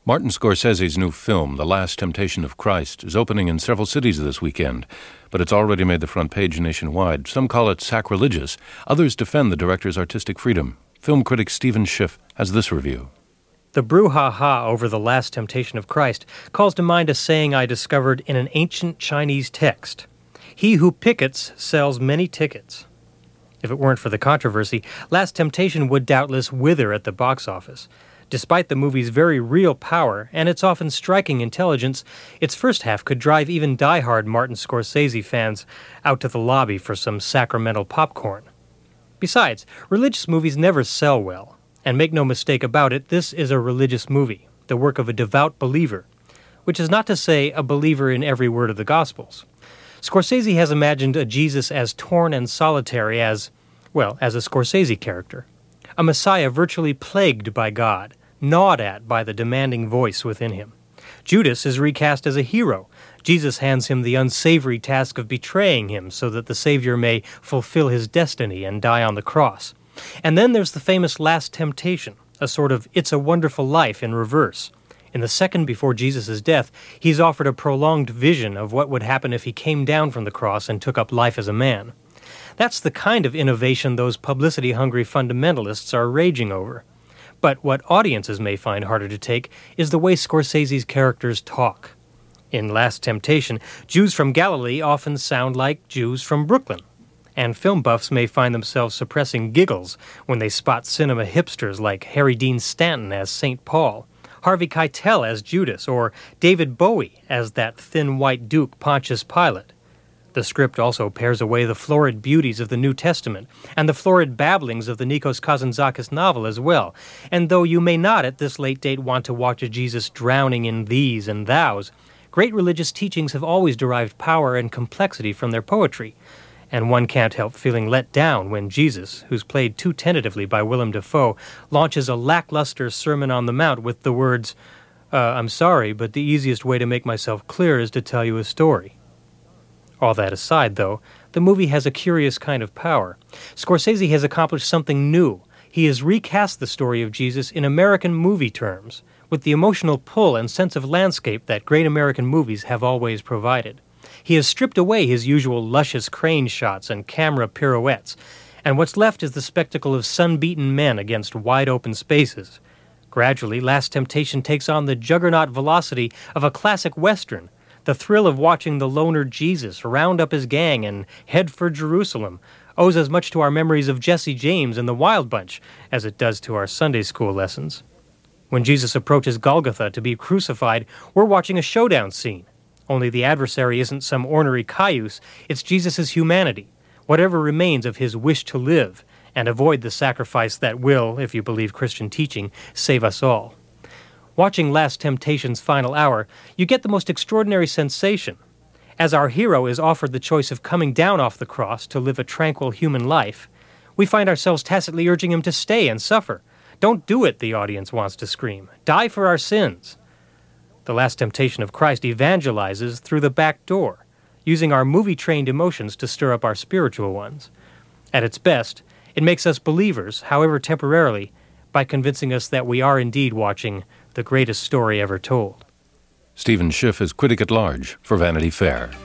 Martin Scorsese's new film, The Last Temptation of Christ, is opening in several cities this weekend, but it's already made the front page nationwide. Some call it sacrilegious. Others defend the director's artistic freedom. Film critic Stephen Schiff has this review. The brouhaha over The Last Temptation of Christ calls to mind a saying I discovered in an ancient Chinese text. He who pickets sells many tickets. If it weren't for the controversy, Last Temptation would doubtless wither at the box office. Despite the movie's very real power and its often striking intelligence, its first half could drive even diehard Martin Scorsese fans out to the lobby for some sacramental popcorn. Besides, religious movies never sell well. And make no mistake about it, this is a religious movie, the work of a devout believer, which is not to say a believer in every word of the Gospels. Scorsese has imagined a Jesus as torn and solitary as a Scorsese character. A Messiah virtually plagued by God, gnawed at by the demanding voice within him. Judas is recast as a hero. Jesus hands him the unsavory task of betraying him so that the Savior may fulfill his destiny and die on the cross. And then there's the famous Last Temptation, a sort of It's a Wonderful Life in reverse. In the second before Jesus' death, he's offered a prolonged vision of what would happen if he came down from the cross and took up life as a man. That's the kind of innovation those publicity-hungry fundamentalists are raging over. But what audiences may find harder to take is the way Scorsese's characters talk. In Last Temptation, Jews from Galilee often sound like Jews from Brooklyn. And film buffs may find themselves suppressing giggles when they spot cinema hipsters like Harry Dean Stanton as St. Paul, Harvey Keitel as Judas, or David Bowie as that thin white duke Pontius Pilate. The script also pares away the florid beauties of the New Testament and the florid babblings of the Nikos Kazantzakis novel as well. And though you may not at this late date want to watch a Jesus drowning in these and thous, great religious teachings have always derived power and complexity from their poetry. And one can't help feeling let down when Jesus, who's played too tentatively by Willem Dafoe, launches a lackluster Sermon on the Mount with the words, I'm sorry, but the easiest way to make myself clear is to tell you a story. All that aside, though, the movie has a curious kind of power. Scorsese has accomplished something new. He has recast the story of Jesus in American movie terms, with the emotional pull and sense of landscape that great American movies have always provided. He has stripped away his usual luscious crane shots and camera pirouettes, and what's left is the spectacle of sun-beaten men against wide-open spaces. Gradually, Last Temptation takes on the juggernaut velocity of a classic Western. The thrill of watching the loner Jesus round up his gang and head for Jerusalem owes as much to our memories of Jesse James and the Wild Bunch as it does to our Sunday school lessons. When Jesus approaches Golgotha to be crucified, we're watching a showdown scene. Only the adversary isn't some ornery cayuse, it's Jesus' humanity, whatever remains of his wish to live and avoid the sacrifice that will, if you believe Christian teaching, save us all. Watching Last Temptation's final hour, you get the most extraordinary sensation. As our hero is offered the choice of coming down off the cross to live a tranquil human life, we find ourselves tacitly urging him to stay and suffer. Don't do it, the audience wants to scream. Die for our sins. The Last Temptation of Christ evangelizes through the back door, using our movie-trained emotions to stir up our spiritual ones. At its best, it makes us believers, however temporarily, by convincing us that we are indeed watching the greatest story ever told. Stephen Schiff is critic at large for Vanity Fair.